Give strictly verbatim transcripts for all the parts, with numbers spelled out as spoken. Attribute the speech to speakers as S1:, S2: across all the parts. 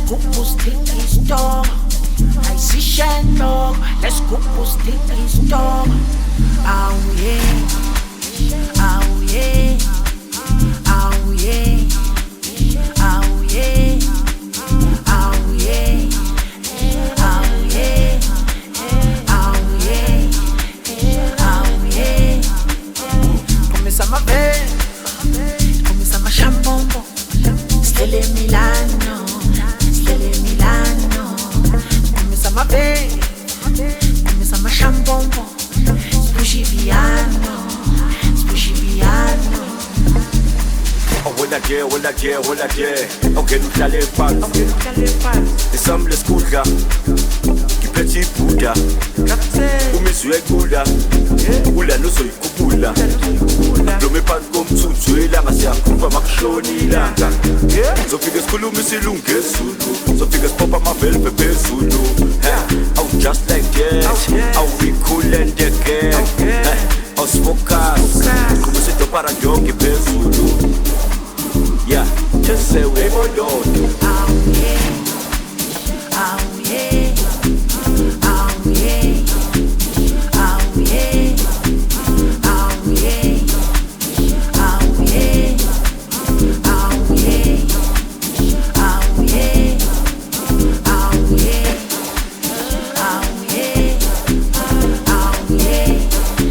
S1: Leskupusticky store. I see Shandog. Leskupusticky store. Oh yeah. Oh yeah. Oh yeah. Oh yeah. Oh yeah. Oh yeah. Oh yeah. Oh yeah. Começa a ver. Começa a chambombo. Stelle Milano. Stelle Milano. Começa a ver. Começa a chambombo. Spujiviano. Spujiviano.
S2: Oh, when I get, when I get, when I get. Okay, nous allons pas.
S1: Okay,
S2: Les sommes les scouts qui petit Bouddha. Ou monsieur Gouda. Ou la no soy Kubula. Lo me pan comme tout tuer la race à coupa marchoni là. So figas kulu monsieur lunge sulu. So figas papa ma belle pepe sulu. Oh, just like that. Oh, we cool and the gang. Os focus. Como se to para yo que pesudo. Yeah, just say we go down.
S1: Oh yeah. Oh yeah. Oh yeah. Oh yeah. Oh yeah. Oh yeah. Oh yeah. Oh yeah. Oh yeah. Oh yeah. Oh yeah.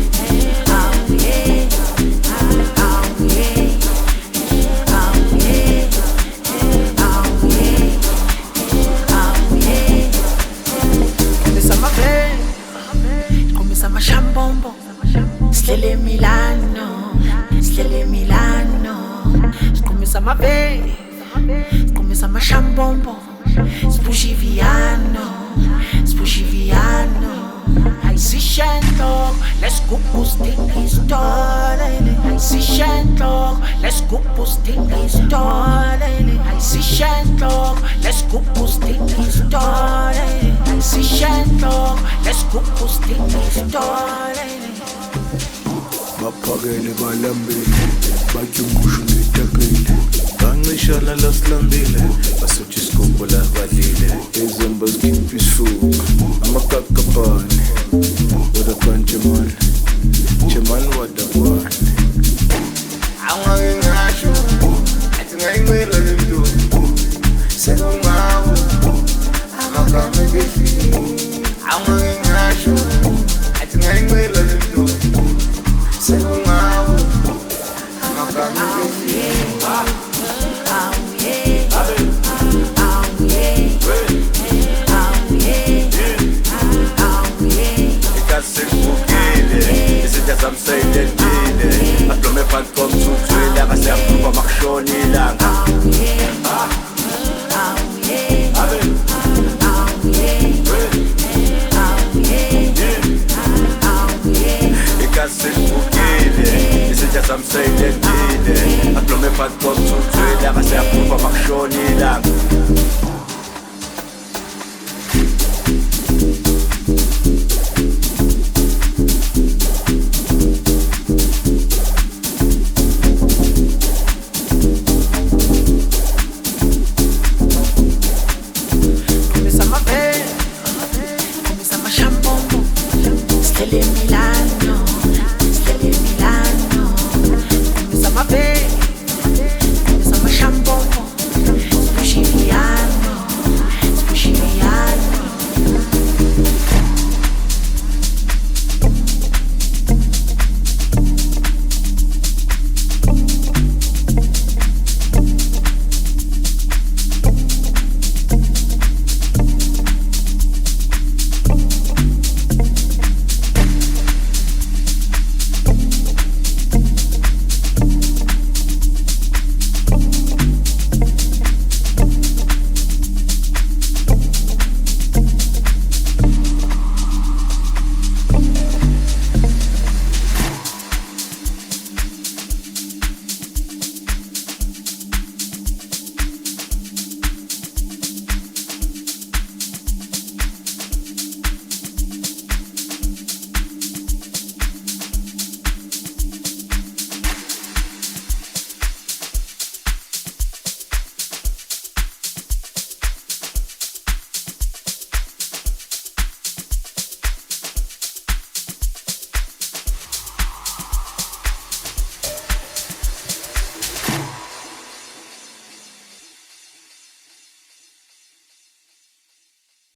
S1: Shambombo, Stelle Milano, Stelle Milano. Começa a ver, começa a chambombo, Spujiviano, Spujiviano. I see Shandog, let's go sticky store. I see Shandog, let's go sticky store. I see Shandog, let's go sticky store. I see Shandog, let's go sticky store.
S3: Baphakele balambile batyungushu ngetakile bancishana lasilambile basuthi isigubhu labalile izimba zikhipha isifuba amakakapane wadakwan Jamal Jamal wadakwan
S4: angake ngasho athi ngayimela le nto sekungawo amagama ngefini angake ngasho athi ngayimela le nto sekungawo amagama ngefini
S2: I'm saying that I don't know if I come to train like I say I'm super marchoni lang. I'm saying that I don't know if I come to train like I say I'm super marchoni lang.